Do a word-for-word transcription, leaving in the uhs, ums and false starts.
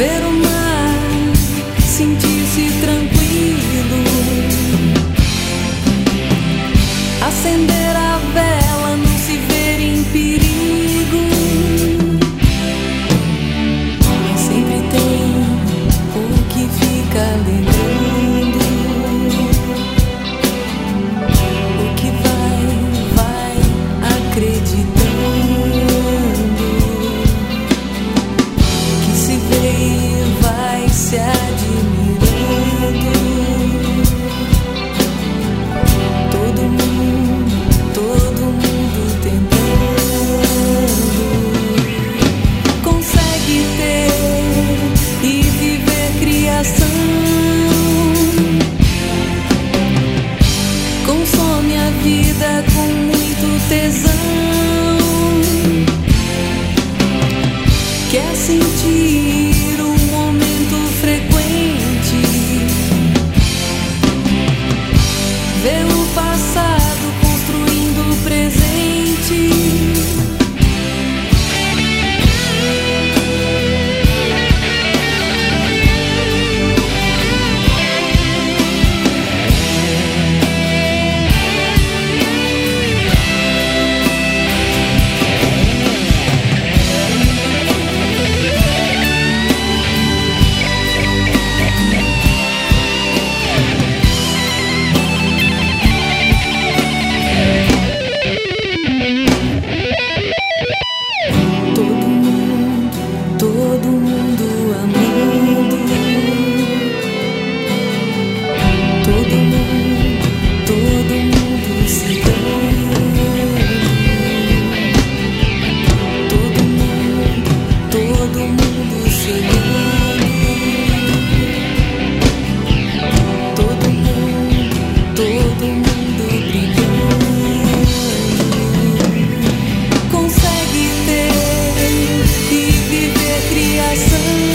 ver o mar, sentir-se tranquilo, acender a vela, não se ver em perigo. Mas sempre tem o que fica lembrando, o que vai, vai acreditando, que se vê e vai se admirando. Todo mundo, todo mundo tentando, consegue ter e viver criação. Consome a vida com muito tesão. Quer sentir um momento frequente, ver o passado construindo o presente. Todo mundo amando, todo mundo, todo mundo se dando, todo mundo, todo mundo chegando, todo mundo, todo mundo brigando, consegue ter e viver criação.